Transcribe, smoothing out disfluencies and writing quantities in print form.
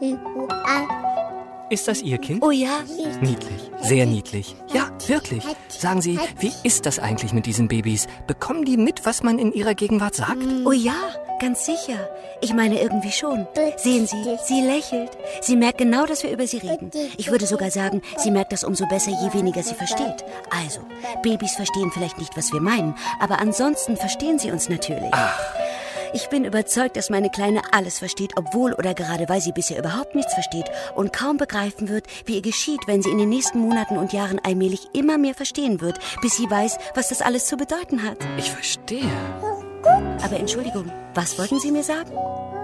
Ist das Ihr Kind? Oh ja. Niedlich, sehr niedlich. Ja, wirklich. Sagen Sie, wie ist das eigentlich mit diesen Babys? Bekommen die mit, was man in ihrer Gegenwart sagt? Oh ja, ganz sicher. Ich meine irgendwie schon. Sehen Sie, sie lächelt. Sie merkt genau, dass wir über sie reden. Ich würde sogar sagen, sie merkt das umso besser, je weniger sie versteht. Also, Babys verstehen vielleicht nicht, was wir meinen, aber ansonsten verstehen sie uns natürlich. Ach. Ich bin überzeugt, dass meine Kleine alles versteht, obwohl oder gerade weil sie bisher überhaupt nichts versteht und kaum begreifen wird, wie ihr geschieht, wenn sie in den nächsten Monaten und Jahren allmählich immer mehr verstehen wird, bis sie weiß, was das alles zu bedeuten hat. Ich verstehe. Aber Entschuldigung, was wollten Sie mir sagen?